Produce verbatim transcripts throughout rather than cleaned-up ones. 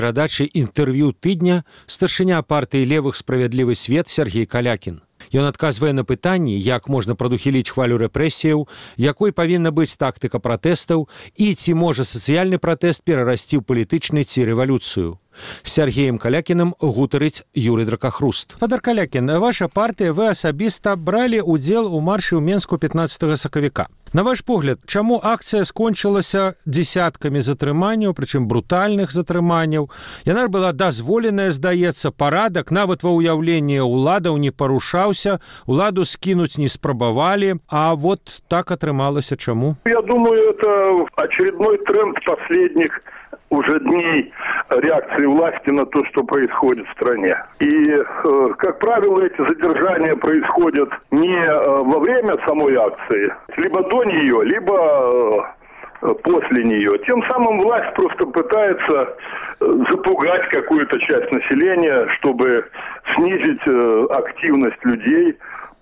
Перадачы інтэрв'ю тыдня старшыня партыі левых «Справядлівы свет» Сергей Калякін. Ён адказвае на пытанні, як можна прадухіліць хвалю рэпрэсіяў, якой павінна быць тактыка пратэстаў і ці можа сацыяльны пратэст перарасці ў палітычны ці рэвалюцыю. З Сергеем Калякіным гутарыць Юрый Дракахруст. Фадар Калякін, ваша партыя, вы асабіста бралі ўдзел у маршы ў Менску пятнаццатага сакавіка. На ваш погляд, чаму акцыя скончылася дзесяткамі затрыманняў, прычым брутальных затрыманняў? Яна ж была дазволеная, здаецца, парадак, нават ва ўяўленні ўладаў не парушаўся, уладу скінуць не спрабавалі, а вот так атрымалася чаму? Я думаю, это очередной тренд последних уже дней реакции власти на то, что происходит в стране. И, как правило, эти задержания происходят не во время самой акции, либо до нее, либо после нее. Тем самым власть просто пытается запугать какую-то часть населения, чтобы снизить активность людей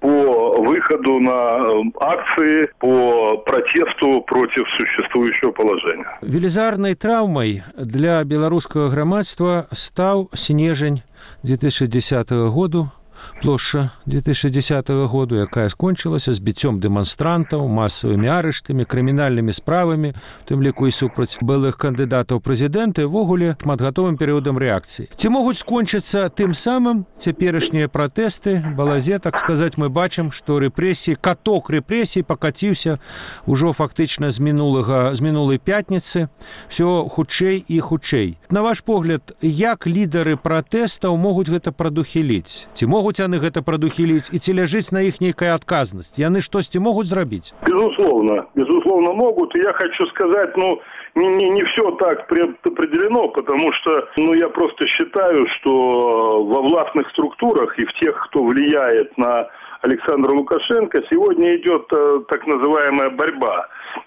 по выходу на акции, по протесту против существующего положения. Велізарнай траўмай для беларускага грамадства стаў снежань две тысячи десятого году, плошча две тысячи десятого году, якая скончылася збіццём дэманстрантаў, масавымі арыштамі, крымінальнымі справамі, у тым ліку і супраць былых кандыдатаў прэзідэнта, і ўвогуле шматгадовым перыядам рэакцыі. Ці могуць скончыцца тым самым цяперашнія пратэсты? Балазе, так сказаць, мы бачым, што рэпрэсіі, каток рэпрэсій пакаціўся ўжо фактычна з мінулага, з мінулай пятніцы, всё хутчэй і хутчэй. На ваш погляд, як лідары пратэстаў могуць гэта прадухіліць? Ці могуць яны гэта прадухіліць і ці ляжыць на іх нейкая адказнасць? Яны штосьці могуць зрабіць? Безусловно, безусловно могут. И я хочу сказать, ну, не, не, не все так предопределено, потому что, ну, я просто считаю, что во властных структурах и в тех, кто влияет на Александра Лукашенко, сегодня идет э, так называемая борьба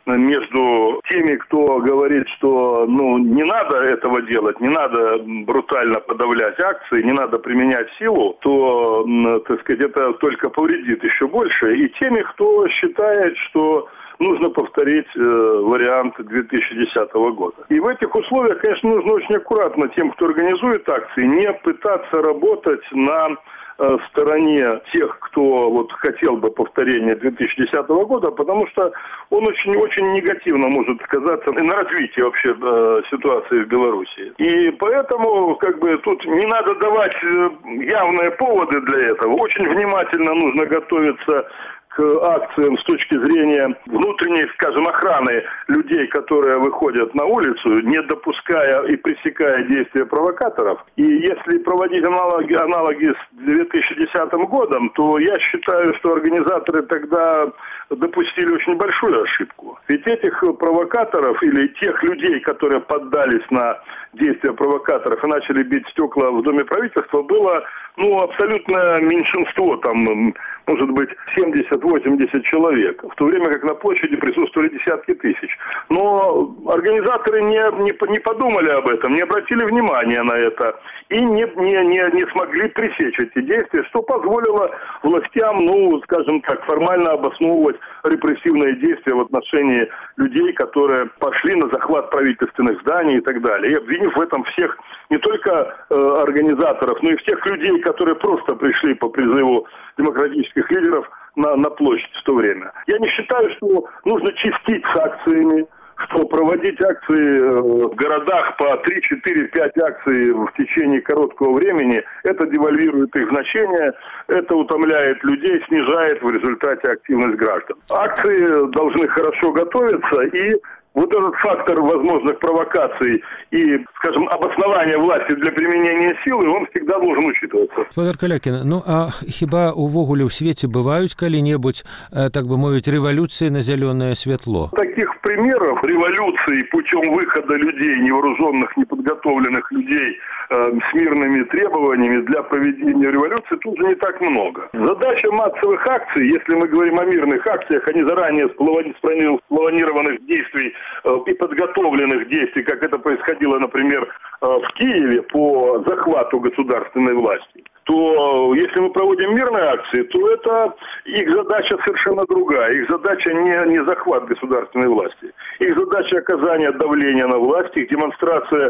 между теми, кто говорит, что ну, не надо этого делать, не надо брутально подавлять акции, не надо применять силу, то, так сказать, это только повредит еще больше, и теми, кто считает, что нужно повторить э, вариант две тысячи десятого года. И в этих условиях, конечно, нужно очень аккуратно тем, кто организует акции, не пытаться работать на стороне тех, кто вот хотел бы повторения две тысячи десятого года, потому что он очень-очень негативно может сказаться на развитии вообще э, ситуации в Беларуси. И поэтому как бы тут не надо давать явные поводы для этого. Очень внимательно нужно готовиться к акциям с точки зрения внутренней, скажем, охраны людей, которые выходят на улицу, не допуская и пресекая действия провокаторов. И если проводить аналоги, аналоги с две тысячи десятым годом, то я считаю, что организаторы тогда допустили очень большую ошибку. Ведь этих провокаторов или тех людей, которые поддались на действия провокаторов и начали бить стекла в Доме правительства, было ну, абсолютное меньшинство, там, может быть, семьдесят-восемьдесят человек, в то время как на площади присутствовали десятки тысяч. Но организаторы не, не, не подумали об этом, не обратили внимания на это и не, не, не, не смогли пресечь эти действия, что позволило властям, ну, скажем так, формально обосновывать репрессивные действия в отношении людей, которые пошли на захват правительственных зданий и так далее. И обвинив в этом всех, не только э, организаторов, но и всех людей, которые просто пришли по призыву демократических лидеров на, на площадь в то время. Я не считаю, что нужно чистить с акциями, что проводить акции в городах по три, четыре, пять акций в течение короткого времени, это девальвирует их значение, это утомляет людей, снижает в результате активность граждан. Акции должны хорошо готовиться, и вот этот фактор возможных провокаций и, скажем, обоснования власти для применения силы, он всегда должен учитываться. Фадар Калякін, ну а хіба увогуле ў свеце бываюць калі-небудзь, так бы мовіць, революции на зеленое светло? Таких примеров революции путем выхода людей, невооруженных, неподготовленных людей э, с мирными требованиями для проведения революции тут же не так много. Задача массовых акций, если мы говорим о мирных акциях, а не заранее спланированных действий и подготовленных действий, как это происходило, например, в Киеве по захвату государственной власти, то если мы проводим мирные акции, то это их задача совершенно другая. Их задача не, не захват государственной власти. Их задача оказание давления на власть, их демонстрация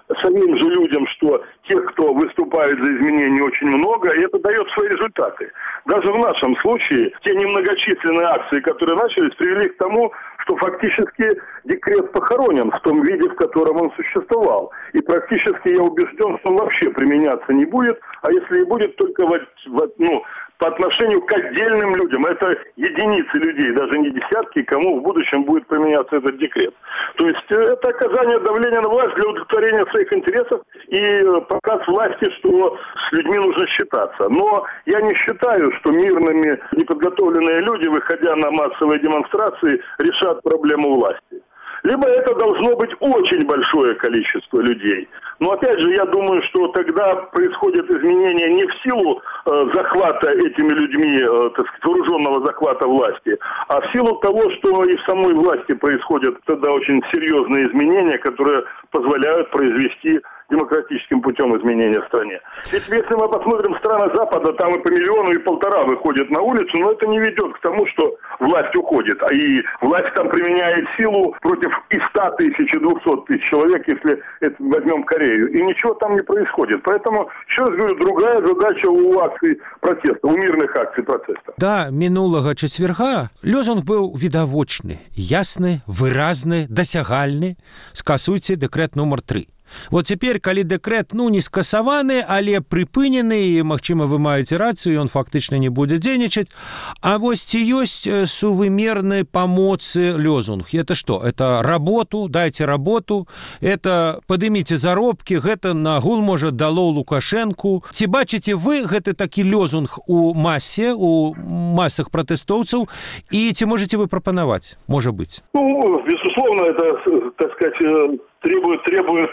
самим же людям, что тех, кто выступает за изменения, очень много, и это дает свои результаты. Даже в нашем случае те немногочисленные акции, которые начались, привели к тому, что фактически декрет похоронен в том виде, в котором он существовал. И практически я убежден, что он вообще применяться не будет, а если и будет, только в, в, ну, по отношению к отдельным людям. Это единицы людей, даже не десятки, кому в будущем будет применяться этот декрет. То есть это оказание давления на власть для удовлетворения своих интересов и показ власти, что с людьми нужно считаться. Но я не считаю, что мирными неподготовленные люди, выходя на массовые демонстрации, решат проблему власти. Либо это должно быть очень большое количество людей. Но опять же, я думаю, что тогда происходит изменение не в силу э, захвата этими людьми, э, так сказать, вооруженного захвата власти, а в силу того, что и в самой власти происходят тогда очень серьезные изменения, которые позволяют произвести демократическим путем изменения в стране. Ведь если мы посмотрим страны Запада, там и по миллиону, и полтора выходят на улицу, но это не ведет к тому, что власть уходит. А и власть там применяет силу против и ста тысяч, и двухсот тысяч человек, если это возьмем Корею. И ничего там не происходит. Поэтому, еще раз говорю, другая задача у акций протеста, у мирных акций протеста. Да, минулого четверга лозунг быў відавочны, ясны, выразны, дасягальны. Скасуйце дэкрэт нумар тры. Вот цяпер, калі дэкрэт, ну, не скасаваны, але прыпынены, і, магчыма, вы маеце рацыю, ён фактычна не будзе дзейнічаць. А вось ці ёсць сувымерны памоцы лозунг? Это што? Это работу, дайце работу, это падыміце заробкі, гэта нагул, можа, дало Лукашэнку. Ці бачыце вы гэты такі лозунг у масе, у масах пратэстоўцаў, і ці можаце вы прапанаваць? Можа быць. Ну, безусловно, это, так сказать, требует, требует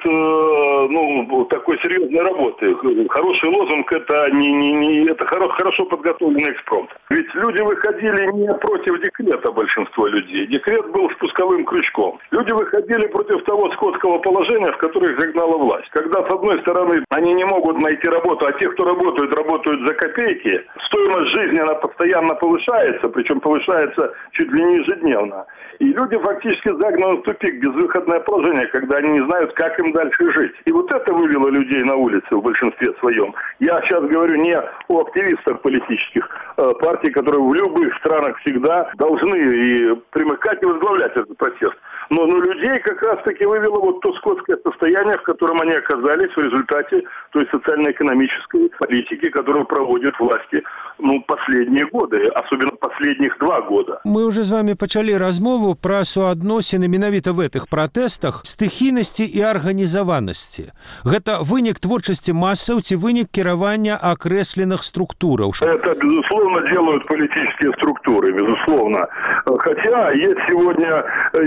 ну, такой серьезной работы. Хороший лозунг – это, не, не, не, это хоро, хорошо подготовленный экспромт. Ведь люди выходили не против декрета, большинство людей. Декрет был спусковым крючком. Люди выходили против того скотского положения, в которое их загнала власть. Когда, с одной стороны, они не могут найти работу, а те, кто работают, работают за копейки, стоимость жизни, она постоянно повышается, причем повышается чуть ли не ежедневно. И люди фактически загнаны в тупик, безвыходное положение, когда они не знают, как им дальше жить. И вот это вывело людей на улицы в большинстве своем. Я сейчас говорю не о активистах политических э, партий, которые в любых странах всегда должны и примыкать и возглавлять этот протест. Но, но людей как раз-таки вывело вот то скотское состояние, в котором они оказались в результате той социально-экономической политики, которую проводят власти ну, последние годы, особенно последних два года. Мы уже с вами пачалі размову пра суадносіны менавіта в этих протестах стыхійнасці і арганізаванасці. Гэта вынік творчасці масаў ці вынік кіравання акрэсленых структураў? Это, безусловно, делают политические структуры, безусловно. Хотя есть сегодня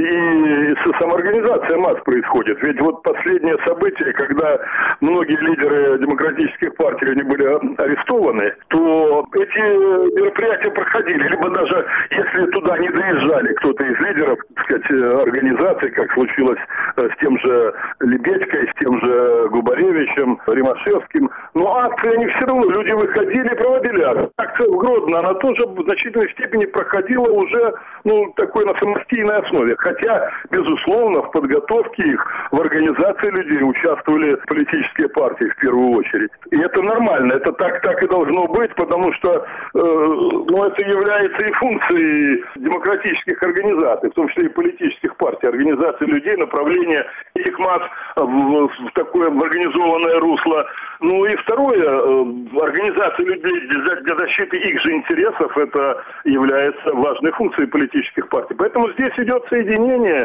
и самоорганизация масс происходит. Ведь вот последнее событие, когда многие лидеры демократических партий они были арестованы, то эти мероприятия проходили. Либо даже если туда не доезжали кто-то из лидеров, так сказать, организаций, как случилось с тем же Лебедькой, с тем же Губаревичем, Римашевским. Но акции они все равно, люди выходили и проводили акции. Акция в Гродно, она тоже в значительной степени проходила уже ну, такой на самостоятельной основе. Хотя, безусловно, в подготовке их, в организации людей участвовали политические партии в первую очередь. И это нормально, это так, так и должно быть, потому что э, ну, это является и функцией демократических организаций, в том числе и политических партий, организации людей, направления этих масс в, в такое в организованное русло. Ну и второе, э, организация людей для, для защиты их же интересов, это является важной функцией политических партий. Поэтому здесь идет соединение,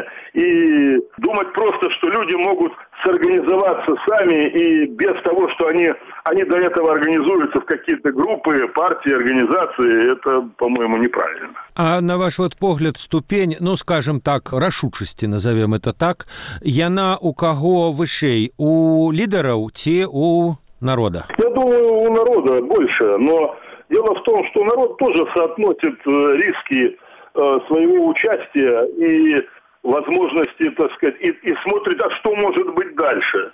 и думать просто, что люди могут сорганизоваться сами и без того, что они, они до этого организуются в какие-то группы, партии, организации, это, по-моему, неправильно. А на ваш вот погляд ступень, ну, скажем так, рашучасці, назовем это так, яна у каго вышэй, у лидеров ці у народа? Я думаю, у народа больше, но дело в том, что народ тоже соотносит риски своего участия и возможности, так сказать, и, и смотрит, а что может быть дальше.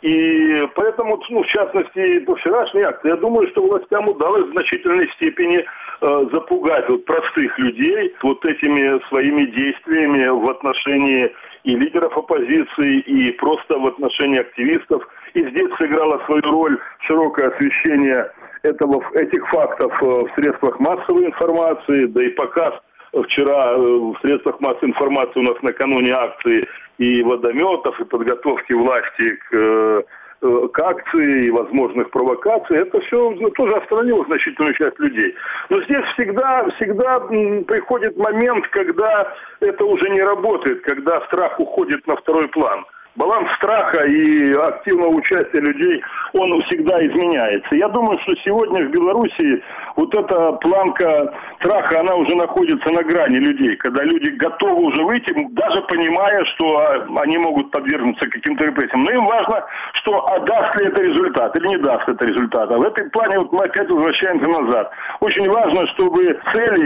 И поэтому, ну, в частности, по вчерашней акции, я думаю, что властям удалось в значительной степени э, запугать вот простых людей вот этими своими действиями в отношении и лидеров оппозиции, и просто в отношении активистов. И здесь сыграло свою роль широкое освещение этого, этих фактов в средствах массовой информации, да и показ вчера в средствах массовой информации у нас накануне акции и водометов, и подготовки власти к, к акции, и возможных провокаций. Это все тоже остановило значительную часть людей. Но здесь всегда, всегда приходит момент, когда это уже не работает, когда страх уходит на второй план. Баланс страха и активного участия людей, он всегда изменяется. Я думаю, что сегодня в Беларуси вот эта планка страха, она уже находится на грани людей, когда люди готовы уже выйти, даже понимая, что они могут подвергнуться каким-то репрессиям. Но им важно, что а даст ли это результат или не даст это результат. А в этом плане вот мы опять возвращаемся назад. Очень важно, чтобы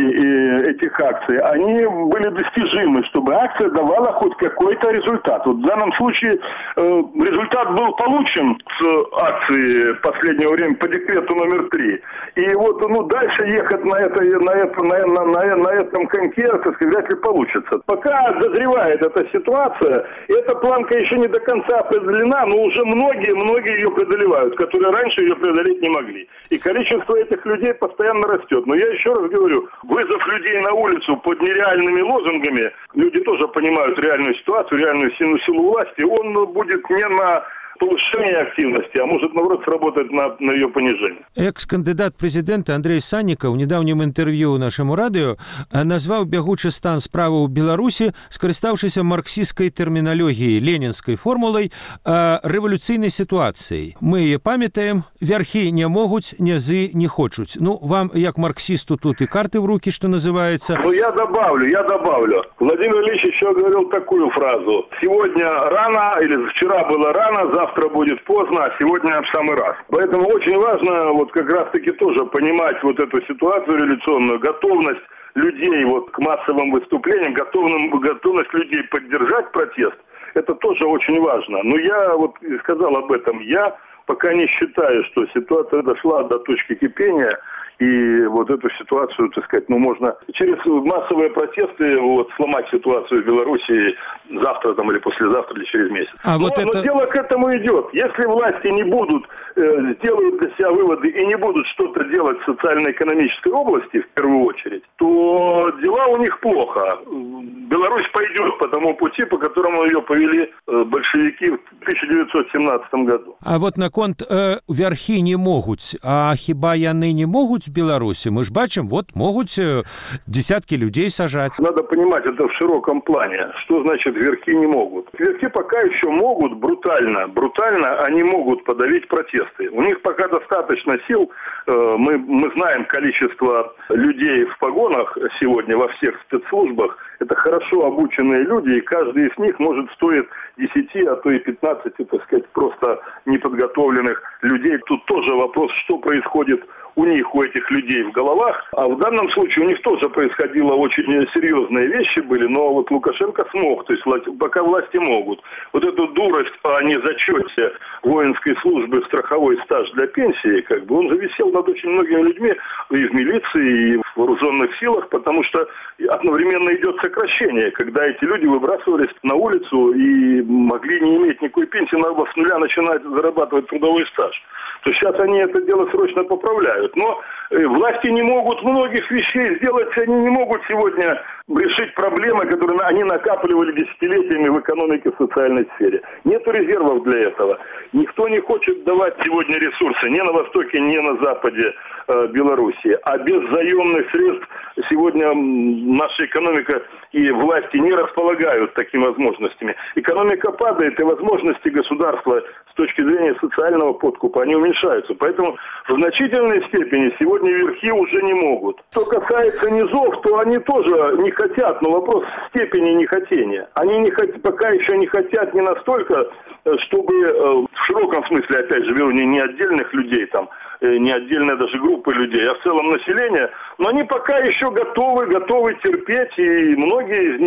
цели этих акций, они были достижимы, чтобы акция давала хоть какой-то результат. Вот в данном случае результат был получен с акции последнего времени по декрету номер три. И вот ну, дальше ехать на, это, на, это, на, на, на, на этом коньке, так сказать, вряд ли получится. Пока дозревает эта ситуация, эта планка еще не до конца определена, но уже многие-многие ее преодолевают, которые раньше ее преодолеть не могли. И количество этих людей постоянно растет. Но я еще раз говорю, вызов людей на улицу под нереальными лозунгами, люди тоже понимают реальную ситуацию, реальную силу, силу власти, он будет не на повышение активности, а может, наоборот, сработать на, на ее понижение. Экс-кандидат президента Андрей Саннікаў у недавнім інтэрв'ю нашаму радыё назваў бягучы стан справы ў Беларусі, скарыстаўшыся марксісцкай тэрміналогіяй, ленінскай формулай, рэвалюцыйнай сітуацыяй. Мы яе памятаем, вярхі не могуць, нязы не хочуць. Ну, вам, як марксисту, тут и карты в руки, что называется. Ну, я добавлю, я добавлю. Владимир Ильич еще говорил такую фразу. Сегодня рано, или вчера было рано, завтра Завтра будет поздно, а сегодня в самый раз. Поэтому очень важно вот как раз-таки тоже понимать вот эту ситуацию революционную, готовность людей вот к массовым выступлениям, готовность, готовность людей поддержать протест. Это тоже очень важно. Но я вот сказал об этом. Я пока не считаю, что ситуация дошла до точки кипения. И вот эту ситуацию, так сказать, ну, можно через массовые протесты вот, сломать ситуацию в Беларуси завтра там, или послезавтра, или через месяц. А но, вот это... но дело к этому идет. Если власти не будут, э, сделают для себя выводы и не будут что-то делать в социально-экономической области, в первую очередь, то дела у них плохо. Беларусь пойдет по тому пути, по которому ее повели э, большевики в тысяча девятьсот семнадцатом году. А вот наконт э, вярхі не могуць, а хіба яны не могуць в Беларуси? Мы ж бачим, вот могут десятки людей сажать. Надо понимать это в широком плане. Что значит верхи не могут? Верхи пока еще могут брутально, брутально они могут подавить протесты. У них пока достаточно сил. Мы, мы знаем количество людей в погонах сегодня во всех спецслужбах. Это хорошо обученные люди, и каждый из них может стоить десяти, а то и пятнадцати, так сказать, просто неподготовленных людей. Тут тоже вопрос, что происходит у них, у этих людей в головах. А в данном случае у них тоже происходило очень серьезные вещи были, но вот Лукашенко смог, то есть пока власти могут. Вот эту дурость о незачете воинской службы в страховой стаж для пенсии, как бы он же висел над очень многими людьми и в милиции, и в вооруженных силах, потому что одновременно идет сокращение, когда эти люди выбрасывались на улицу и могли не иметь никакой пенсии, надо с нуля начинать зарабатывать трудовой стаж. То сейчас они это дело срочно поправляют. Но э, власти не могут многих вещей сделать, они не могут сегодня решить проблемы, которые они накапливали десятилетиями в экономике, в социальной сфере. Нет резервов для этого. Никто не хочет давать сегодня ресурсы ни на Востоке, ни на Западе э, Белоруссии. А без заемных средств сегодня наша экономика и власти не располагают такими возможностями. Экономика падает, и возможности государства с точки зрения социального подкупа, они уменьшаются. Поэтому в значительной степени сегодня верхи уже не могут. Что касается низов, то они тоже не хотят, но вопрос степени нехотения. Они не хот... пока еще не хотят не настолько, чтобы в широком смысле, опять же, беру не, не отдельных людей, там, не отдельная даже группы людей, а в целом население, но они пока еще готовы, готовы терпеть, и многие из них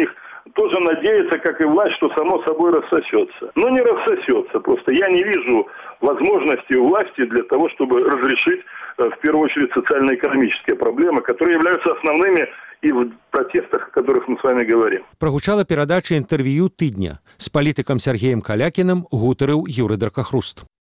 тоже надеется, как и власть, что само собой рассосется. Но не рассосется. Просто я не вижу возможности у власти для того, чтобы разрешить, в первую очередь, социально-экономические проблемы, которые являются основными и в протестах, о которых мы с вами говорим. Прагучала перадача інтэрв'ю тыдня. З палітыкам Сергеем Калякінам гутарыў Юрый Дракахруст.